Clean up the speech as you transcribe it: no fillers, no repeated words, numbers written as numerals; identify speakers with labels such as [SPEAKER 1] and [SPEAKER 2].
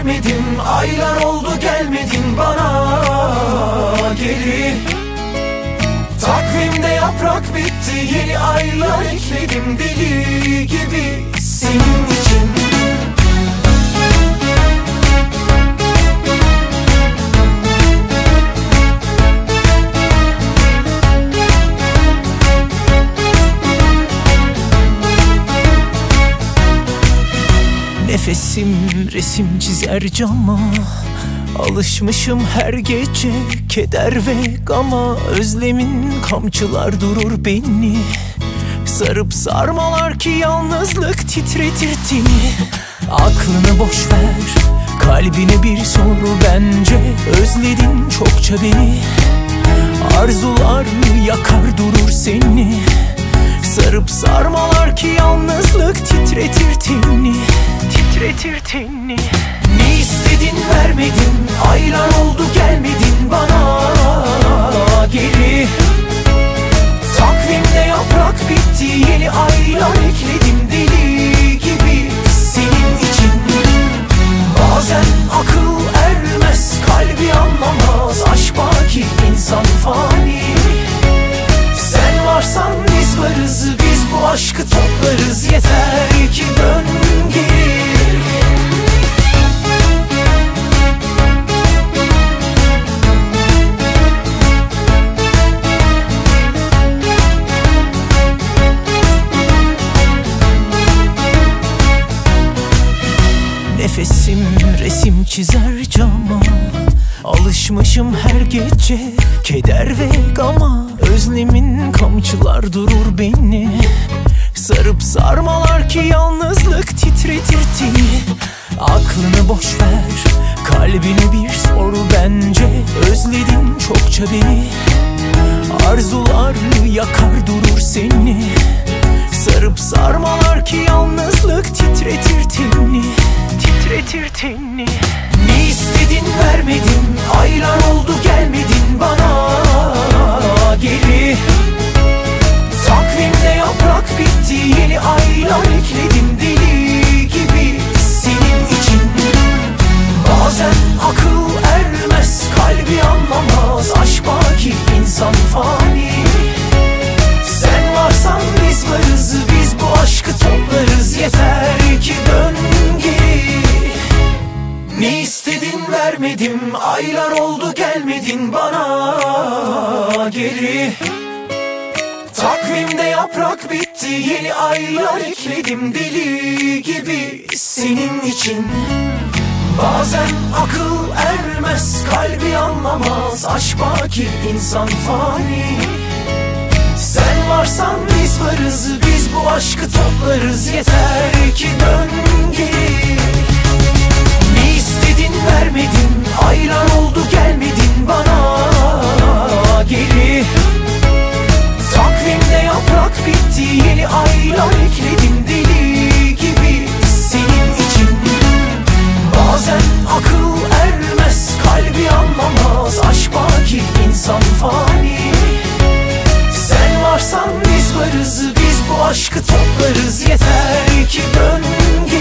[SPEAKER 1] vermedin, aylar oldu gelmedin bana geri. Takvimde yaprak bitti, yeni aylar ekledim deli gibi senin için.
[SPEAKER 2] Nefesim resim çizer cama, alışmışım her gece keder ve gama. Özlemin kamçılar durur beni, sarıp sarmalar ki yalnızlık titretir teni. Aklını boş ver, kalbine bir sor bence. Özledin çokça beni, arzular yakar durur seni. Sarıp sarmalar ki yalnızlık titretir teni, titretir teni.
[SPEAKER 1] Ne istedin vermedin, aylar oldu gelmedin bana geri. Takvimde yaprak bitti, yeni aylar ekledim deli gibi senin için. Bazen akıl ermez, kalbi anlamaz, aşk baki insan fani. Sen varsan biz varız, biz bu aşkı toplarız, yeter ki dön geri.
[SPEAKER 2] Nefesim resim çizer cama, alışmışım her gece keder ve gama. Özlemin kamçılar durur beni, sarıp sarmalar ki yalnızlık titretir teni. Aklını boş ver, kalbine bir sor bence. Özledin çokça beni, arzular yakar durur seni. Sarıp sarmalar ki yalnızlık titretir teni, titretir teni.
[SPEAKER 1] Ne istedin vermedin, aylar oldu gelmedin bana geri. Takvimde yaprak bitti, yeni aylar ekledim deli gibi senin için. Bazen akıl ermez, kalbi anlamaz, aşk baki insan fani. Sen varsan biz varız, biz bu aşkı toplarız, yeter ki dön geri. Ne istedin vermedim, aylar oldu gelmedin bana geri. Takvimde yaprak bitti, yeni aylar ekledim deli gibi senin için. Bazen akıl ermez, kalbi anlamaz, aşk baki insan fani. Sen varsan biz varız, biz bu aşkı toplarız, yeter ki dön geri. Ne istedin vermedin, aylar oldu gelmedin bana geri. Takvimde yaprak bitti, yeni aylar ekledim deli gibi senin için. Bazen akıl ermez, kalbi anlamaz, aşk baki insan fani. Sen varsan biz varız, biz bu aşkı toplarız, yeter ki dön